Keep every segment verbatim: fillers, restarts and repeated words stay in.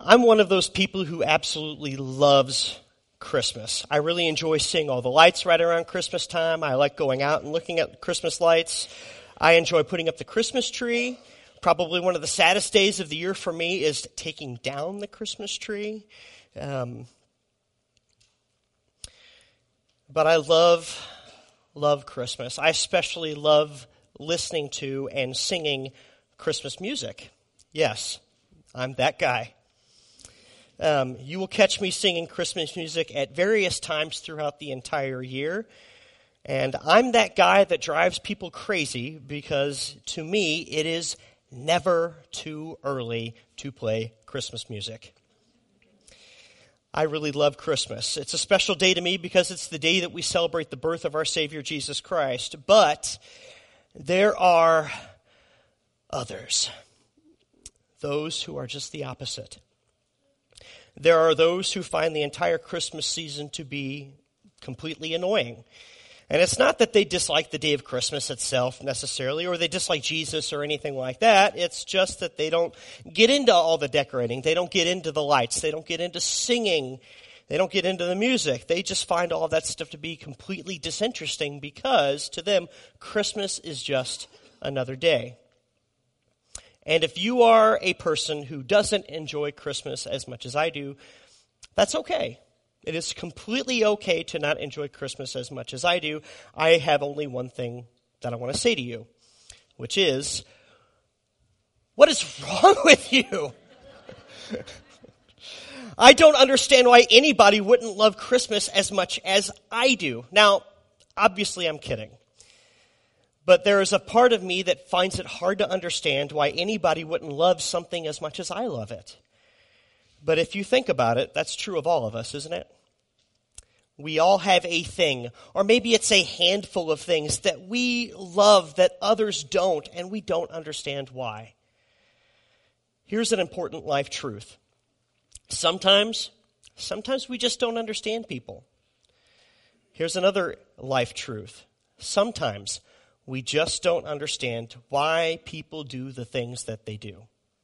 I'm one of those people who absolutely loves Christmas. I really enjoy seeing all the lights right around Christmas time. I like going out and looking at Christmas lights. I enjoy putting up the Christmas tree. Probably one of the saddest days of the year for me is taking down the Christmas tree. Um, but I love, love Christmas. I especially love listening to and singing Christmas music. Yes, I'm that guy. Um, you will catch me singing Christmas music at various times throughout the entire year. And I'm that guy that drives people crazy because, to me, it is never too early to play Christmas music. I really love Christmas. It's a special day to me because it's the day that we celebrate the birth of our Savior, Jesus Christ. But there are others, those who are just the opposite. There are those who find the entire Christmas season to be completely annoying. And it's not that they dislike the day of Christmas itself necessarily, or they dislike Jesus or anything like that. It's just that they don't get into all the decorating. They don't get into the lights. They don't get into singing. They don't get into the music. They just find all that stuff to be completely disinteresting because to them, Christmas is just another day. And if you are a person who doesn't enjoy Christmas as much as I do, that's okay. It is completely okay to not enjoy Christmas as much as I do. I have only one thing that I want to say to you, which is, what is wrong with you? I don't understand why anybody wouldn't love Christmas as much as I do. Now, obviously I'm kidding. But there is a part of me that finds it hard to understand why anybody wouldn't love something as much as I love it. But if you think about it, that's true of all of us, isn't it? We all have a thing, or maybe it's a handful of things that we love that others don't, and we don't understand why. Here's an important life truth. Sometimes, sometimes we just don't understand people. Here's another life truth. Sometimes we just don't understand why people do the things that they do.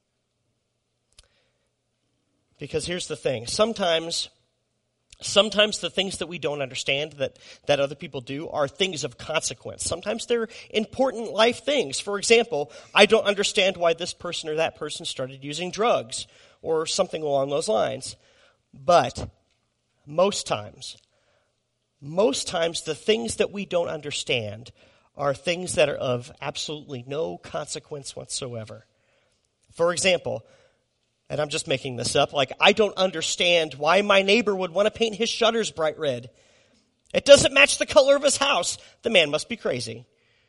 Because here's the thing. Sometimes, sometimes the things that we don't understand that, that other people do are things of consequence. Sometimes they're important life things. For example, I don't understand why this person or that person started using drugs or something along those lines. But most times, most times the things that we don't understand are things that are of absolutely no consequence whatsoever. For example, and I'm just making this up, like I don't understand why my neighbor would want to paint his shutters bright red. It doesn't match the color of his house. The man must be crazy.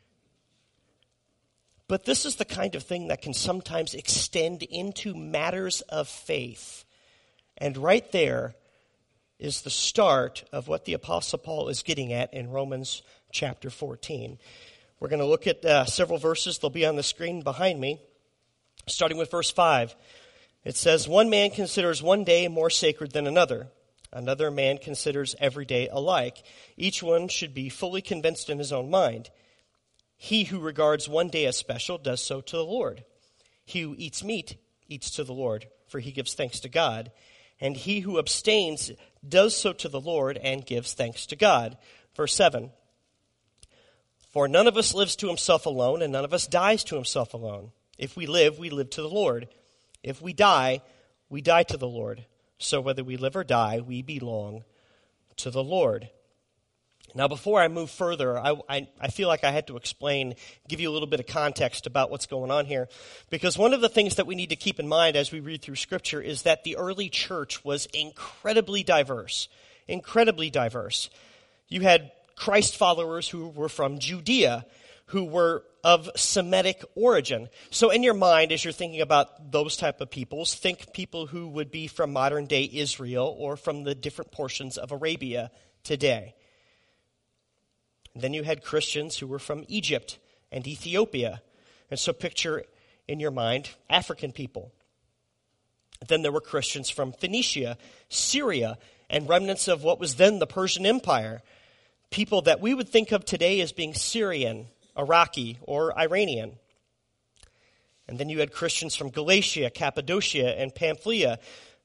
But this is the kind of thing that can sometimes extend into matters of faith. And right there is the start of what the Apostle Paul is getting at in Romans chapter fourteen. We're going to look at uh, several verses. They'll be on the screen behind me. Starting with verse five. It says, one man considers one day more sacred than another. Another man considers every day alike. Each one should be fully convinced in his own mind. He who regards one day as special does so to the Lord. He who eats meat eats to the Lord, for he gives thanks to God. And he who abstains does so to the Lord and gives thanks to God. Verse seven. For none of us lives to himself alone, and none of us dies to himself alone. If we live, we live to the Lord. If we die, we die to the Lord. So whether we live or die, we belong to the Lord. Now, before I move further, I, I, I feel like I had to explain, give you a little bit of context about what's going on here. Because one of the things that we need to keep in mind as we read through Scripture is that the early church was incredibly diverse. Incredibly diverse. You had Christ followers who were from Judea, who were of Semitic origin. So in your mind, as you're thinking about those type of peoples, think people who would be from modern-day Israel or from the different portions of Arabia today. And then you had Christians who were from Egypt and Ethiopia. And so picture in your mind African people. Then there were Christians from Phoenicia, Syria, and remnants of what was then the Persian Empire. People that we would think of today as being Syrian, Iraqi, or Iranian. And then you had Christians from Galatia, Cappadocia, and Pamphylia.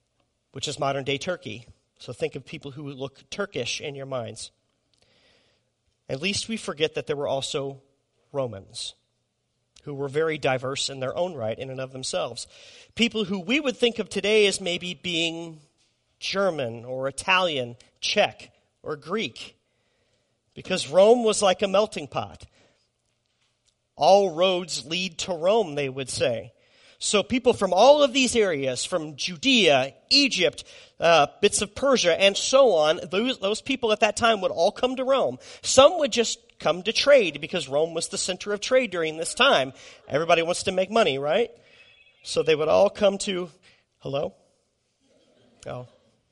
which is modern-day Turkey. So think of people who look Turkish in your minds. At least we forget that there were also Romans, who were very diverse in their own right, in and of themselves. People who we would think of today as maybe being German or Italian, Czech or Greek, because Rome was like a melting pot. All roads lead to Rome, they would say. So people from all of these areas, from Judea, Egypt, uh, bits of Persia, and so on, those, those people at that time would all come to Rome. Some would just come to trade because Rome was the center of trade during this time. Everybody wants to make money, right? So they would all come to, hello? Oh.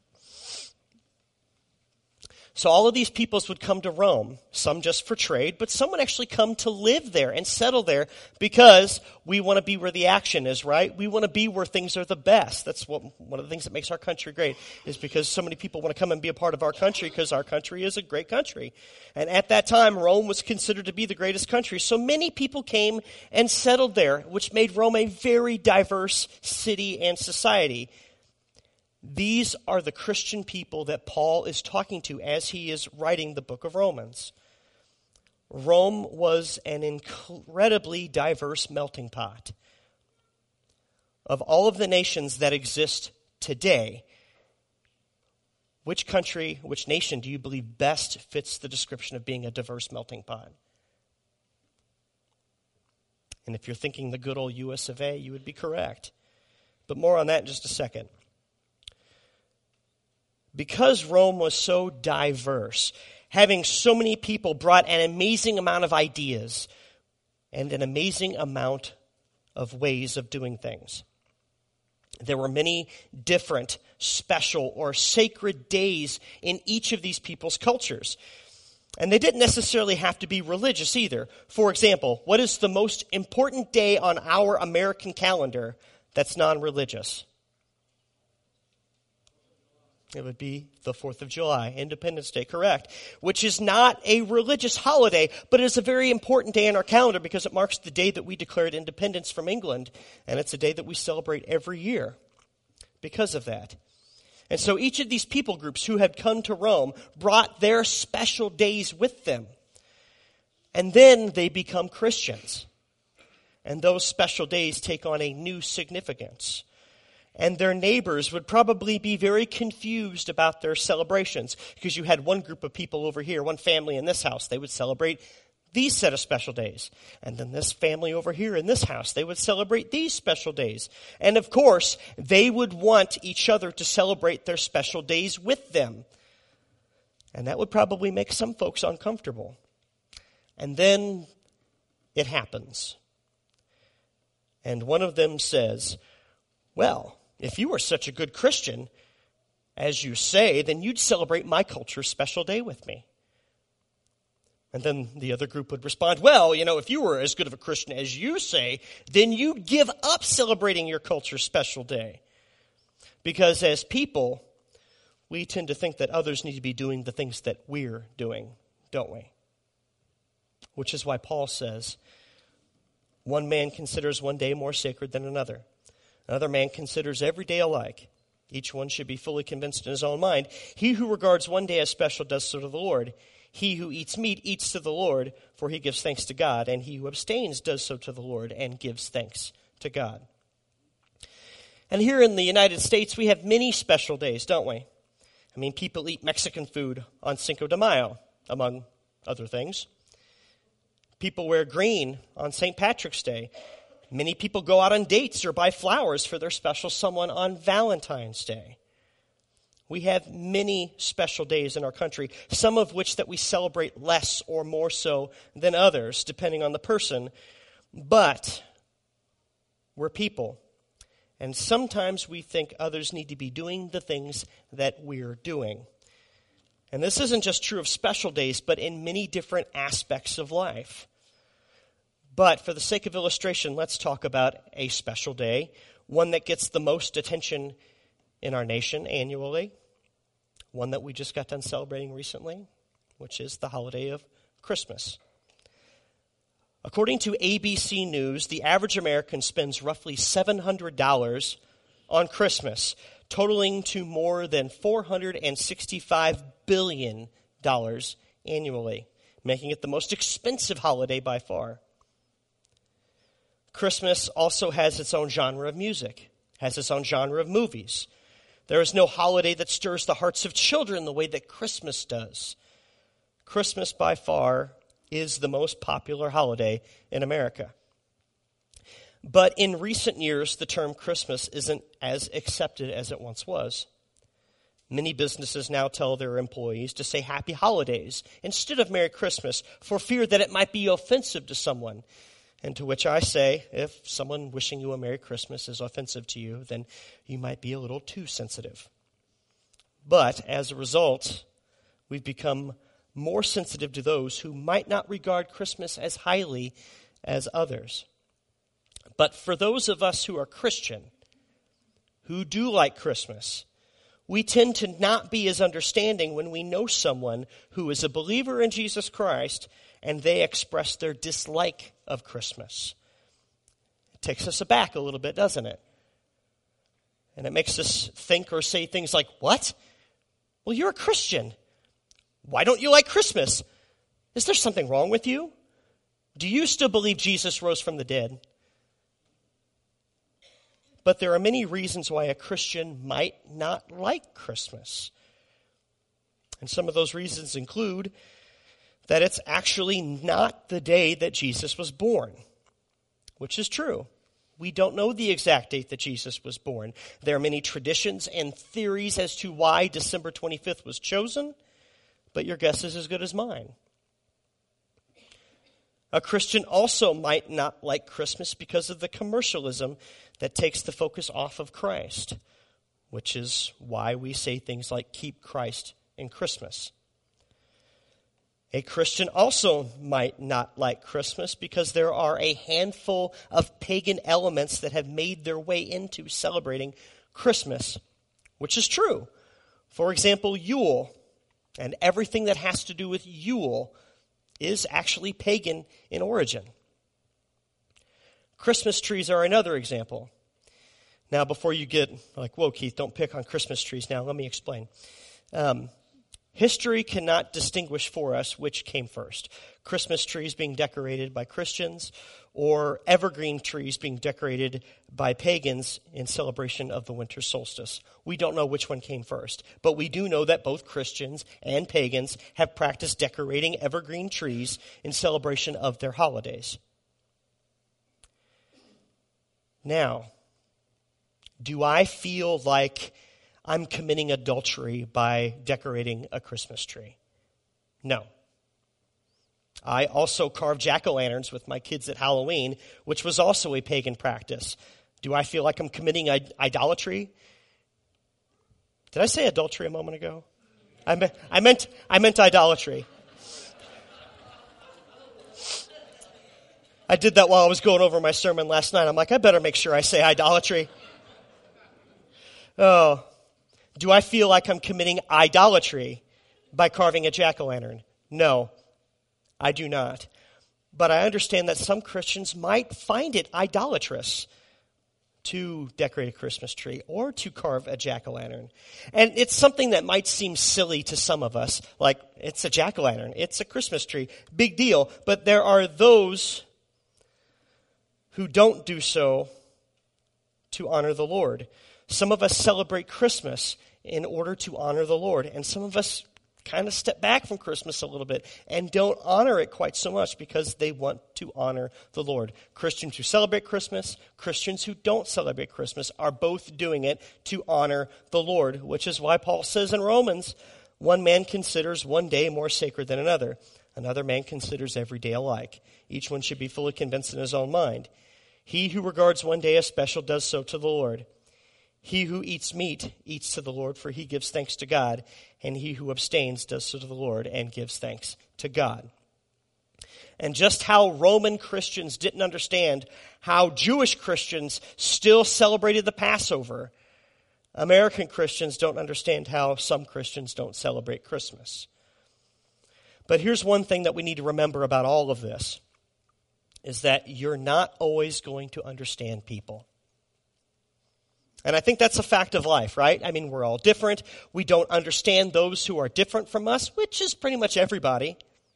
So all of these peoples would come to Rome, some just for trade, but some would actually come to live there and settle there because we want to be where the action is, right? We want to be where things are the best. That's what one of the things that makes our country great, is because so many people want to come and be a part of our country because our country is a great country. And at that time, Rome was considered to be the greatest country. So many people came and settled there, which made Rome a very diverse city and society. These are the Christian people that Paul is talking to as he is writing the book of Romans. Rome was an incredibly diverse melting pot. Of all of the nations that exist today, which country, which nation do you believe best fits the description of being a diverse melting pot? And if you're thinking the good old U S of A, you would be correct. But more on that in just a second. Because Rome was so diverse, having so many people brought an amazing amount of ideas and an amazing amount of ways of doing things. There were many different special or sacred days in each of these people's cultures. And they didn't necessarily have to be religious either. For example, what is the most important day on our American calendar that's non-religious? It would be the fourth of July, Independence Day, correct, which is not a religious holiday, but it is a very important day in our calendar because it marks the day that we declared independence from England, and it's a day that we celebrate every year because of that. And so each of these people groups who had come to Rome brought their special days with them, and then they become Christians, and those special days take on a new significance. And their neighbors would probably be very confused about their celebrations because you had one group of people over here, one family in this house, they would celebrate these set of special days. And then this family over here in this house, they would celebrate these special days. And of course, they would want each other to celebrate their special days with them. And that would probably make some folks uncomfortable. And then it happens. And one of them says, well, if you are such a good Christian, as you say, then you'd celebrate my culture's special day with me. And then the other group would respond, well, you know, if you were as good of a Christian as you say, then you'd give up celebrating your culture's special day. Because as people, we tend to think that others need to be doing the things that we're doing, don't we? Which is why Paul says, one man considers one day more sacred than another. Another man considers every day alike. Each one should be fully convinced in his own mind. He who regards one day as special does so to the Lord. He who eats meat eats to the Lord, for he gives thanks to God. And he who abstains does so to the Lord and gives thanks to God. And here in the United States, we have many special days, don't we? I mean, people eat Mexican food on Cinco de Mayo, among other things. People wear green on Saint Patrick's Day. Many people go out on dates or buy flowers for their special someone on Valentine's Day. We have many special days in our country, some of which that we celebrate less or more so than others, depending on the person. But we're people, and sometimes we think others need to be doing the things that we're doing. And this isn't just true of special days, but in many different aspects of life. But for the sake of illustration, let's talk about a special day, one that gets the most attention in our nation annually, one that we just got done celebrating recently, which is the holiday of Christmas. According to A B C News, the average American spends roughly seven hundred dollars on Christmas, totaling to more than four hundred sixty-five billion dollars annually, making it the most expensive holiday by far. Christmas also has its own genre of music, has its own genre of movies. There is no holiday that stirs the hearts of children the way that Christmas does. Christmas, by far, is the most popular holiday in America. But in recent years, the term Christmas isn't as accepted as it once was. Many businesses now tell their employees to say Happy Holidays instead of Merry Christmas for fear that it might be offensive to someone. And to which I say, if someone wishing you a Merry Christmas is offensive to you, then you might be a little too sensitive. But as a result, we've become more sensitive to those who might not regard Christmas as highly as others. But for those of us who are Christian, who do like Christmas, we tend to not be as understanding when we know someone who is a believer in Jesus Christ and they express their dislike of Christmas. It takes us aback a little bit, doesn't it? And it makes us think or say things like, what? Well, you're a Christian. Why don't you like Christmas? Is there something wrong with you? Do you still believe Jesus rose from the dead? But there are many reasons why a Christian might not like Christmas. And some of those reasons include that it's actually not the day that Jesus was born, which is true. We don't know the exact date that Jesus was born. There are many traditions and theories as to why December twenty-fifth was chosen, but your guess is as good as mine. A Christian also might not like Christmas because of the commercialism that takes the focus off of Christ, which is why we say things like keep Christ in Christmas. A Christian also might not like Christmas because there are a handful of pagan elements that have made their way into celebrating Christmas, which is true. For example, Yule and everything that has to do with Yule is actually pagan in origin. Christmas trees are another example. Now, before you get like, whoa, Keith, don't pick on Christmas trees now, let me explain. Um, history cannot distinguish for us which came first. Christmas trees being decorated by Christians or evergreen trees being decorated by pagans in celebration of the winter solstice. We don't know which one came first, but we do know that both Christians and pagans have practiced decorating evergreen trees in celebration of their holidays. Now, do I feel like I'm committing adultery by decorating a Christmas tree? No. I also carved jack-o'-lanterns with my kids at Halloween, which was also a pagan practice. Do I feel like I'm committing idolatry? Did I say adultery a moment ago? I meant, I meant, I meant idolatry. I did that while I was going over my sermon last night. I'm like, I better make sure I say idolatry. Oh, do I feel like I'm committing idolatry by carving a jack-o'-lantern? No, I do not. But I understand that some Christians might find it idolatrous to decorate a Christmas tree or to carve a jack-o'-lantern. And it's something that might seem silly to some of us, like it's a jack-o'-lantern, it's a Christmas tree, big deal. But there are those who don't do so to honor the Lord. Some of us celebrate Christmas in order to honor the Lord, and some of us kind of step back from Christmas a little bit and don't honor it quite so much because they want to honor the Lord. Christians who celebrate Christmas, Christians who don't celebrate Christmas are both doing it to honor the Lord, which is why Paul says in Romans, one man considers one day more sacred than another. Another man considers every day alike. Each one should be fully convinced in his own mind. He who regards one day as special does so to the Lord. He who eats meat eats to the Lord, for he gives thanks to God, and he who abstains does so to the Lord and gives thanks to God. And just how Roman Christians didn't understand how Jewish Christians still celebrated the Passover, American Christians don't understand how some Christians don't celebrate Christmas. But here's one thing that we need to remember about all of this, is that you're not always going to understand people. And I think that's a fact of life, right? I mean, we're all different. We don't understand those who are different from us, which is pretty much everybody.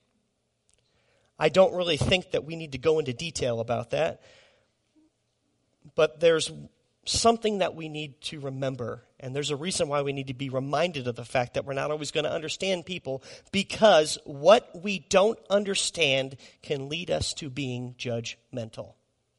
I don't really think that we need to go into detail about that. But there's something that we need to remember, and there's a reason why we need to be reminded of the fact that we're not always going to understand people, because what we don't understand can lead us to being judgmental.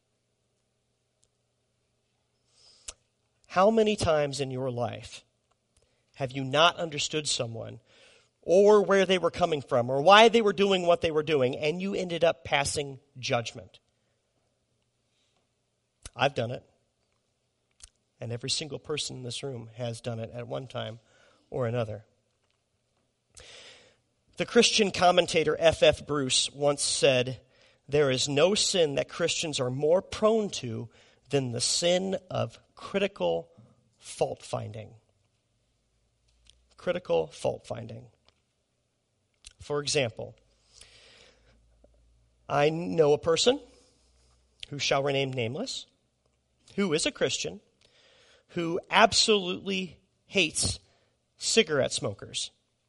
How many times in your life have you not understood someone or where they were coming from or why they were doing what they were doing, and you ended up passing judgment? I've done it. And every single person in this room has done it at one time or another. The Christian commentator F F Bruce once said, "There is no sin that Christians are more prone to than the sin of critical fault-finding." Critical fault-finding. For example, I know a person who shall remain nameless, who is a Christian, who absolutely hates cigarette smokers.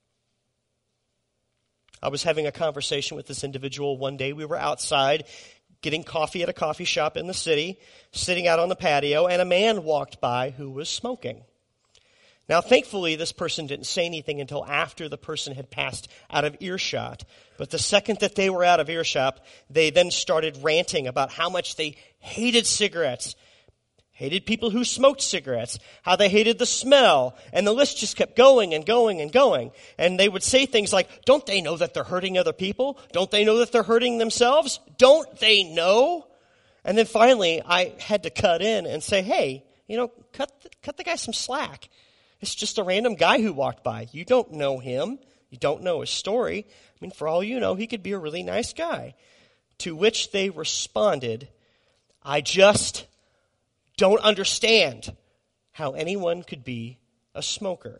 I was having a conversation with this individual one day. We were outside getting coffee at a coffee shop in the city, sitting out on the patio, and a man walked by who was smoking. Now, thankfully, this person didn't say anything until after the person had passed out of earshot. But the second that they were out of earshot, they then started ranting about how much they hated cigarettes, hated people who smoked cigarettes, how they hated the smell, and the list just kept going and going and going. And they would say things like, don't they know that they're hurting other people? Don't they know that they're hurting themselves? Don't they know? And then finally, I had to cut in and say, hey, you know, cut the, cut the guy some slack. It's just a random guy who walked by. You don't know him. You don't know his story. I mean, for all you know, he could be a really nice guy. To which they responded, I just don't understand how anyone could be a smoker.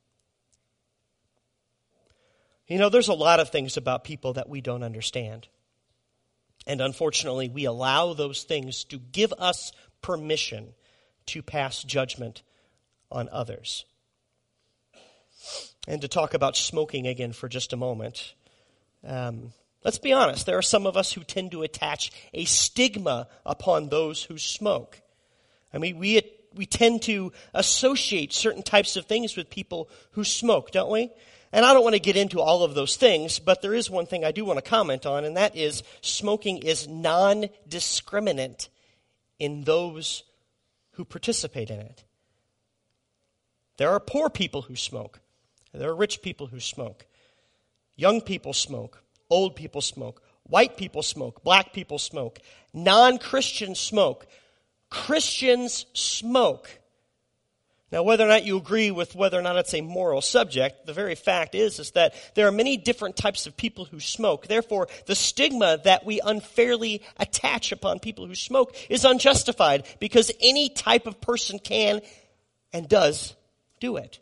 You know, there's a lot of things about people that we don't understand. And unfortunately, we allow those things to give us permission to pass judgment on others. And to talk about smoking again for just a moment, um, let's be honest, there are some of us who tend to attach a stigma upon those who smoke. I mean, we we tend to associate certain types of things with people who smoke, don't we? And I don't want to get into all of those things, but there is one thing I do want to comment on, and that is smoking is non-discriminant in those who participate in it. There are poor people who smoke. There are rich people who smoke. Young people smoke. Old people smoke. White people smoke. Black people smoke. Non-Christians smoke. Christians smoke. Now, whether or not you agree with whether or not it's a moral subject, the very fact is, is that there are many different types of people who smoke. Therefore, the stigma that we unfairly attach upon people who smoke is unjustified, because any type of person can and does do it.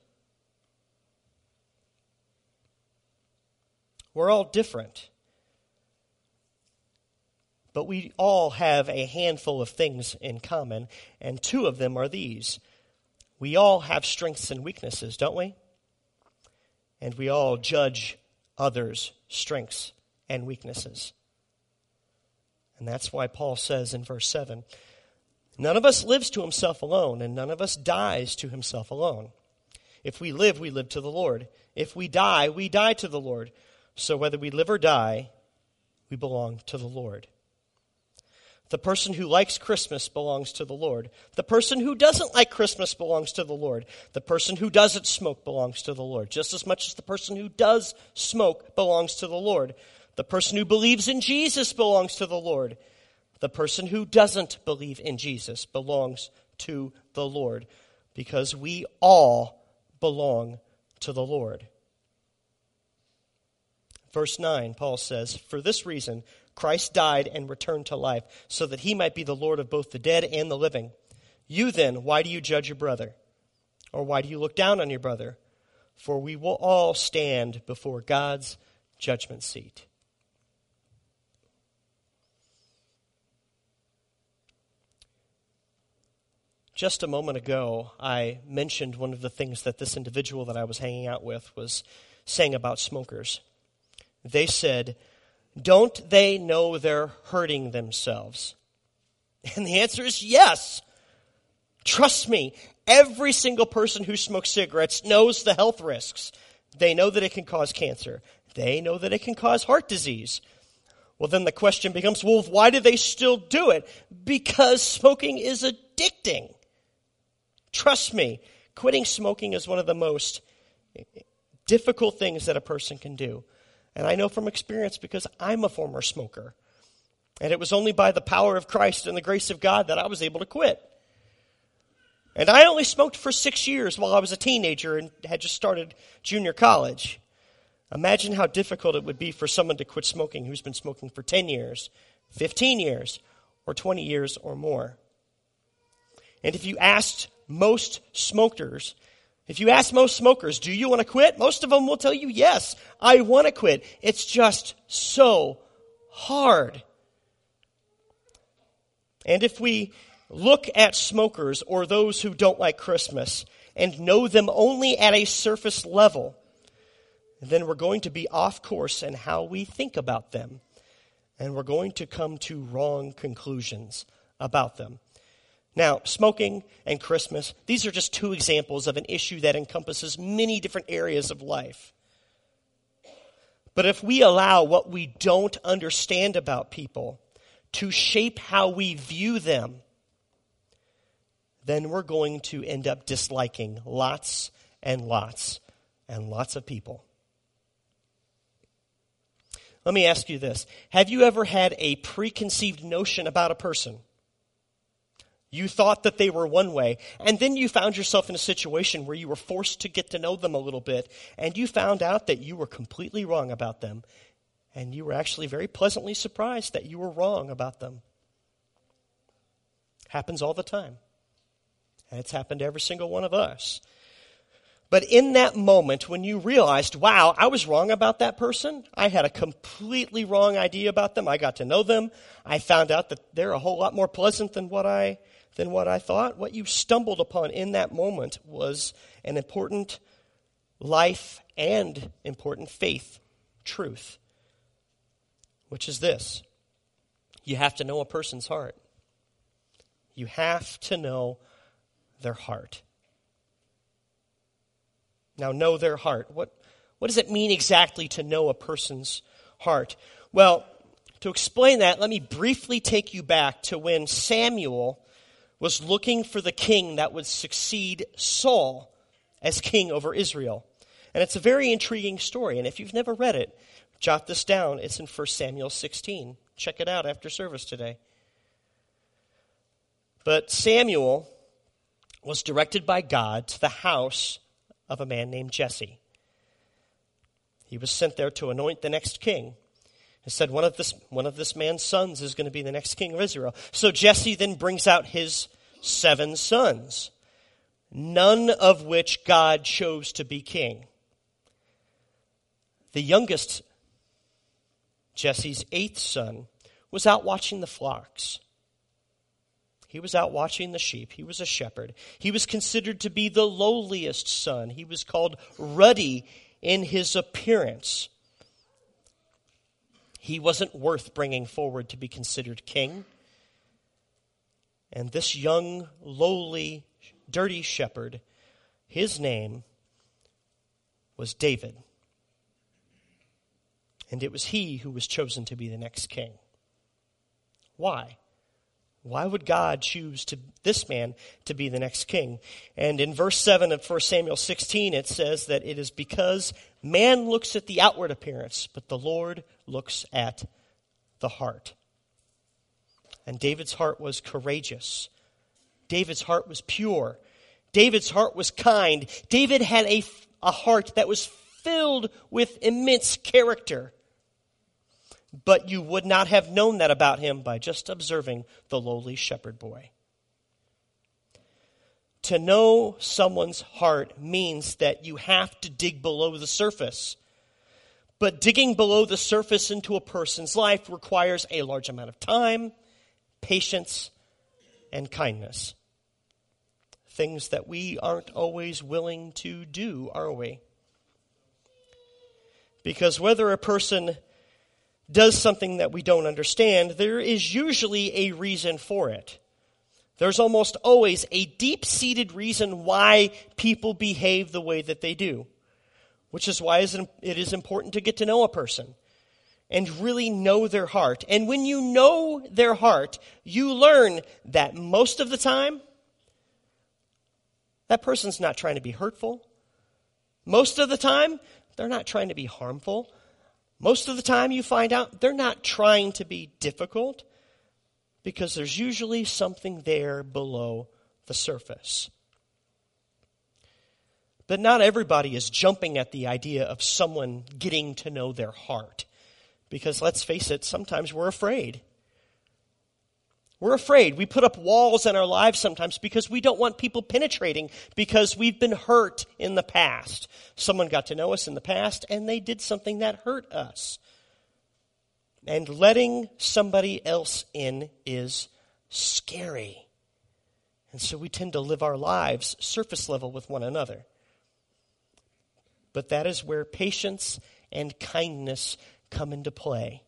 We're all different. But we all have a handful of things in common, and two of them are these. We all have strengths and weaknesses, don't we? And we all judge others' strengths and weaknesses. And that's why Paul says in verse seven, none of us lives to himself alone, and none of us dies to himself alone. If we live, we live to the Lord. If we die, we die to the Lord. So whether we live or die, we belong to the Lord. The person who likes Christmas belongs to the Lord. The person who doesn't like Christmas belongs to the Lord. The person who doesn't smoke belongs to the Lord, just as much as the person who does smoke belongs to the Lord. The person who believes in Jesus belongs to the Lord. The person who doesn't believe in Jesus belongs to the Lord, because we all belong to the Lord. Verse nine, Paul says, for this reason, Christ died and returned to life, so that he might be the Lord of both the dead and the living. You then, why do you judge your brother? Or why do you look down on your brother? For we will all stand before God's judgment seat. Just a moment ago, I mentioned one of the things that this individual that I was hanging out with was saying about smokers. They said, don't they know they're hurting themselves? And the answer is yes. Trust me, every single person who smokes cigarettes knows the health risks. They know that it can cause cancer. They know that it can cause heart disease. Well, then the question becomes, well, why do they still do it? Because smoking is addicting. Trust me, quitting smoking is one of the most difficult things that a person can do. And I know from experience because I'm a former smoker. And it was only by the power of Christ and the grace of God that I was able to quit. And I only smoked for six years while I was a teenager and had just started junior college. Imagine how difficult it would be for someone to quit smoking who's been smoking for ten years, fifteen years, or twenty years or more. And if you asked most smokers, if you ask most smokers, do you want to quit? Most of them will tell you, yes, I want to quit. It's just so hard. And if we look at smokers or those who don't like Christmas and know them only at a surface level, then we're going to be off course in how we think about them. And we're going to come to wrong conclusions about them. Now, smoking and Christmas, these are just two examples of an issue that encompasses many different areas of life. But if we allow what we don't understand about people to shape how we view them, then we're going to end up disliking lots and lots and lots of people. Let me ask you this. Have you ever had a preconceived notion about a person? You thought that they were one way, and then you found yourself in a situation where you were forced to get to know them a little bit, and you found out that you were completely wrong about them, and you were actually very pleasantly surprised that you were wrong about them. Happens all the time. And it's happened to every single one of us. But in that moment, when you realized, wow, I was wrong about that person, I had a completely wrong idea about them, I got to know them, I found out that they're a whole lot more pleasant than what I than what I thought, what you stumbled upon in that moment was an important life and important faith truth, which is this. You have to know a person's heart. You have to know their heart. Now, know their heart. What, what does it mean exactly to know a person's heart? Well, to explain that, let me briefly take you back to when Samuel was looking for the king that would succeed Saul as king over Israel. And it's a very intriguing story. And if you've never read it, jot this down. It's in First Samuel sixteen. Check it out after service today. But Samuel was directed by God to the house of a man named Jesse. He was sent there to anoint the next king. He said one of this one of this man's sons is going to be the next king of Israel. So Jesse then brings out his seven sons, none of which God chose to be king. The youngest, Jesse's eighth son, was out watching the flocks. He was out watching the sheep. He was a shepherd. He was considered to be the lowliest son. He was called ruddy in his appearance. He wasn't worth bringing forward to be considered king. And this young, lowly, dirty shepherd, his name was David. And it was he who was chosen to be the next king. Why? Why would God choose to, this man to be the next king? And in verse seven of First Samuel sixteen, it says that it is because man looks at the outward appearance, but the Lord looks at the heart. And David's heart was courageous. David's heart was pure. David's heart was kind. David had a, a heart that was filled with immense character. But you would not have known that about him by just observing the lowly shepherd boy. To know someone's heart means that you have to dig below the surface. But digging below the surface into a person's life requires a large amount of time, patience, and kindness. things that we aren't always willing to do, are we? Because whether a person does something that we don't understand, there is usually a reason for it. There's almost always a deep-seated reason why people behave the way that they do, which is why it is important to get to know a person and really know their heart. And when you know their heart, you learn that most of the time, that person's not trying to be hurtful. Most of the time, they're not trying to be harmful. Most of the time, you find out they're not trying to be difficult, because there's usually something there below the surface. But not everybody is jumping at the idea of someone getting to know their heart. Because let's face it, sometimes we're afraid. We're afraid. We put up walls in our lives sometimes because we don't want people penetrating, because we've been hurt in the past. Someone got to know us in the past and they did something that hurt us. And letting somebody else in is scary. And so we tend to live our lives surface level with one another. But that is where patience and kindness come into play.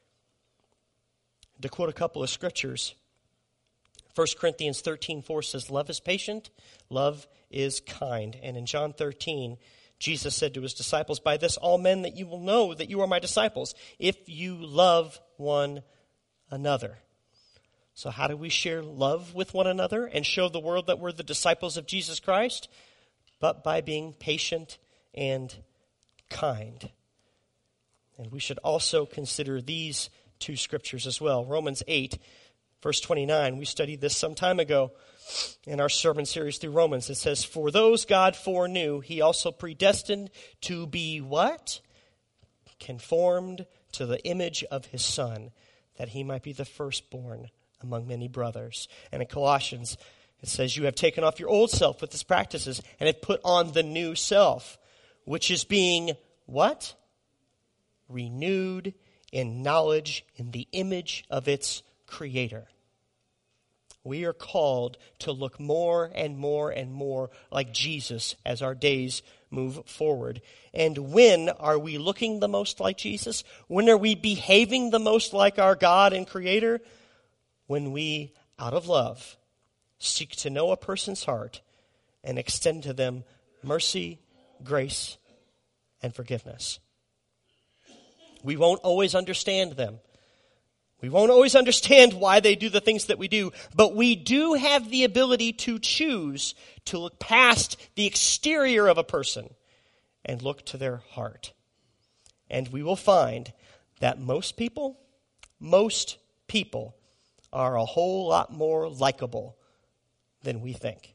To quote a couple of scriptures, First Corinthians thirteen four says, love is patient, love is kind. And in John thirteen, Jesus said to his disciples, by this all men that you will know that you are my disciples, if you love one another. So how do we share love with one another and show the world that we're the disciples of Jesus Christ? But by being patient and kind. And we should also consider these two scriptures as well. Romans eight, verse twenty-nine. We studied this some time ago in our sermon series through Romans. It says, for those God foreknew, he also predestined to be what? Conformed to the image of his Son, that he might be the firstborn among many brothers. And in Colossians, it says, you have taken off your old self with its practices and have put on the new self, which is being what? Renewed in knowledge in the image of its Creator. We are called to look more and more and more like Jesus as our days move forward. And when are we looking the most like Jesus? When are we behaving the most like our God and Creator? When we, out of love, seek to know a person's heart and extend to them mercy, grace, and forgiveness. We won't always understand them. We won't always understand why they do the things that we do, but we do have the ability to choose to look past the exterior of a person and look to their heart. And we will find that most people, most people are a whole lot more likable than we think.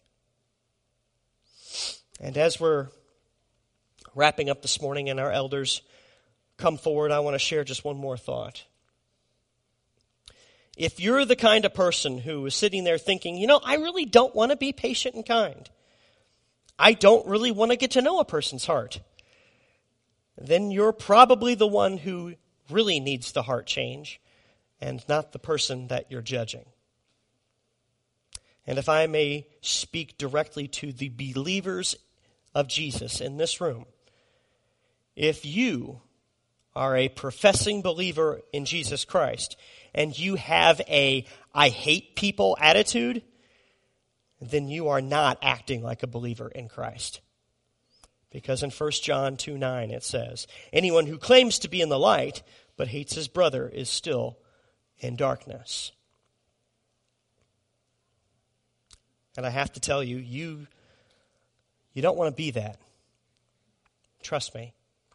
And as we're wrapping up this morning and our elders come forward, I want to share just one more thought. If you're the kind of person who is sitting there thinking, you know, I really don't want to be patient and kind, I don't really want to get to know a person's heart, then you're probably the one who really needs the heart change and not the person that you're judging. And if I may speak directly to the believers of Jesus in this room, if you are a professing believer in Jesus Christ and you have a I hate people attitude, then you are not acting like a believer in Christ. Because in First John two nine it says, anyone who claims to be in the light but hates his brother is still in darkness. And I have to tell you, you, you don't want to be that. Trust me.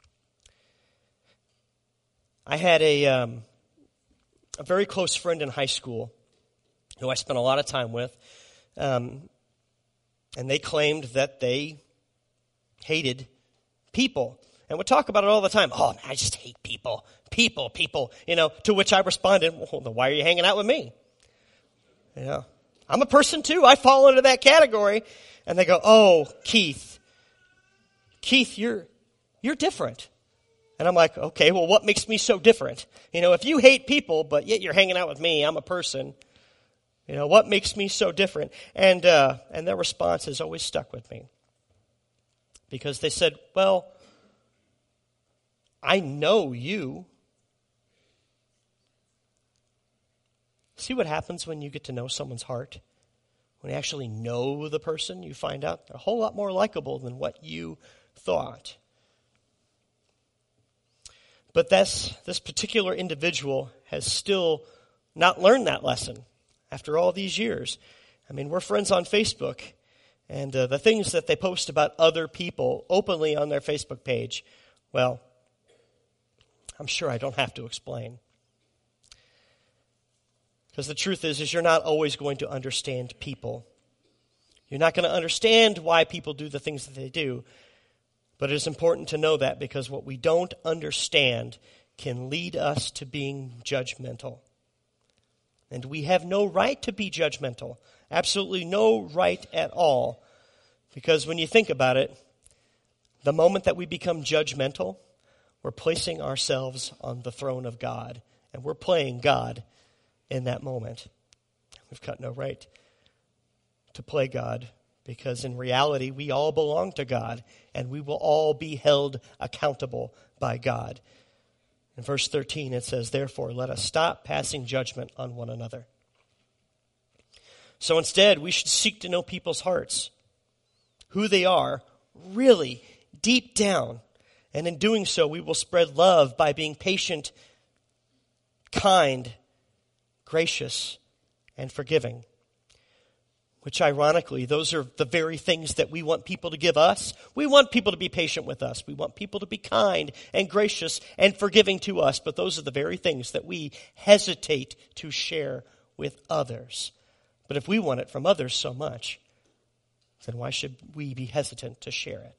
I had a, um, a very close friend in high school who I spent a lot of time with, um, and they claimed that they hated people and would talk about it all the time. Oh, man, I just hate people, people, people, you know, to which I responded, well, then why are you hanging out with me? You know, I'm a person too. I fall into that category. And they go, oh, Keith, Keith, you're, you're different. And I'm like, okay, well, what makes me so different? You know, if you hate people, but yet you're hanging out with me, I'm a person. You know, what makes me so different? And uh, and their response has always stuck with me. Because they said, well, I know you. See what happens when you get to know someone's heart? When you actually know the person, you find out they're a whole lot more likable than what you thought. But this, this particular individual has still not learned that lesson after all these years. I mean, we're friends on Facebook, and uh, the things that they post about other people openly on their Facebook page, well, I'm sure I don't have to explain. Because the truth is, is you're not always going to understand people. You're not going to understand why people do the things that they do. But it is important to know that, because what we don't understand can lead us to being judgmental. And we have no right to be judgmental. Absolutely no right at all. Because when you think about it, the moment that we become judgmental, we're placing ourselves on the throne of God. And we're playing God in that moment. We've got no right to play God, because in reality, we all belong to God, and we will all be held accountable by God. In verse thirteen, it says, therefore, let us stop passing judgment on one another. So instead, we should seek to know people's hearts, who they are, really, deep down. And in doing so, we will spread love by being patient, kind, gracious, and forgiving. Which ironically, those are the very things that we want people to give us. We want people to be patient with us. We want people to be kind and gracious and forgiving to us. But those are the very things that we hesitate to share with others. But if we want it from others so much, then why should we be hesitant to share it?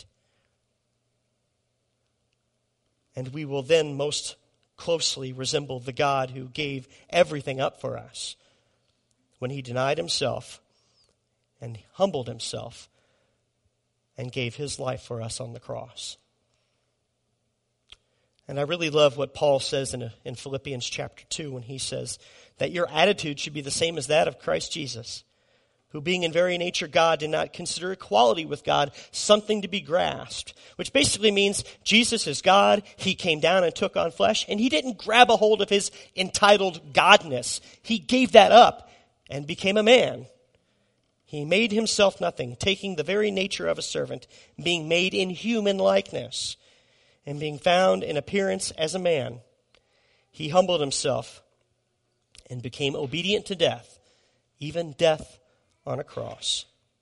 And we will then most closely resemble the God who gave everything up for us when he denied himself and humbled himself and gave his life for us on the cross. And I really love what Paul says in, in Philippians chapter two when he says that your attitude should be the same as that of Christ Jesus, who being in very nature God did not consider equality with God something to be grasped, which basically means Jesus is God, he came down and took on flesh, and he didn't grab a hold of his entitled godness. He gave that up and became a man. He made himself nothing, taking the very nature of a servant, being made in human likeness, and being found in appearance as a man. He humbled himself and became obedient to death, even death on a cross.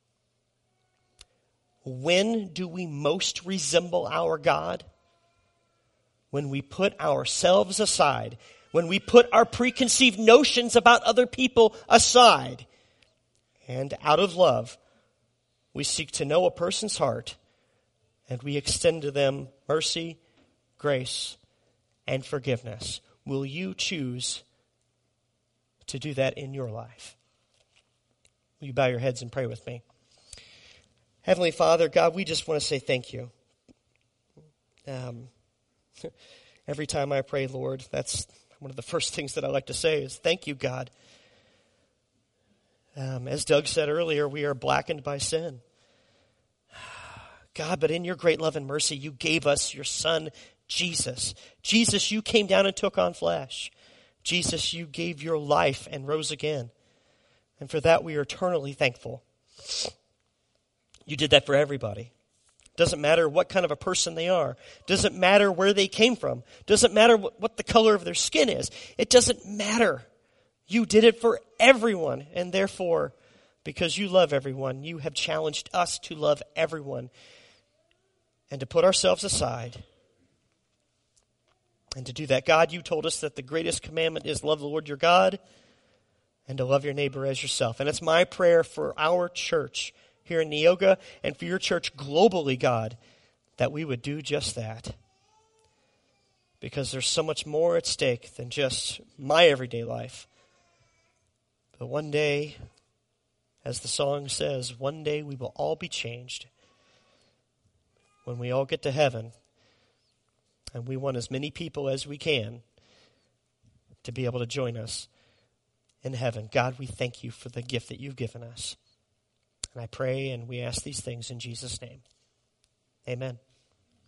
When do we most resemble our God? When we put ourselves aside, when we put our preconceived notions about other people aside, and out of love, we seek to know a person's heart, and we extend to them mercy, grace, and forgiveness. Will you choose to do that in your life? Will you bow your heads and pray with me? Heavenly Father, God, we just want to say thank you. Um, every time I pray, Lord, that's one of the first things that I like to say is thank you, God. Um, as Doug said earlier, we are blackened by sin. God, but in your great love and mercy, you gave us your Son, Jesus. Jesus, you came down and took on flesh. Jesus, you gave your life and rose again. And for that, we are eternally thankful. You did that for everybody. Doesn't matter what kind of a person they are. Doesn't matter where they came from. Doesn't matter what, what the color of their skin is. It doesn't matter. You did it for everyone, and therefore, because you love everyone, you have challenged us to love everyone and to put ourselves aside. And to do that, God, you told us that the greatest commandment is love the Lord your God and to love your neighbor as yourself. And it's my prayer for our church here in Neoga and for your church globally, God, that we would do just that. Because there's so much more at stake than just my everyday life. But one day, as the song says, one day we will all be changed. When we all get to heaven, and we want as many people as we can to be able to join us in heaven. God, we thank you for the gift that you've given us. And I pray and we ask these things in Jesus' name. Amen.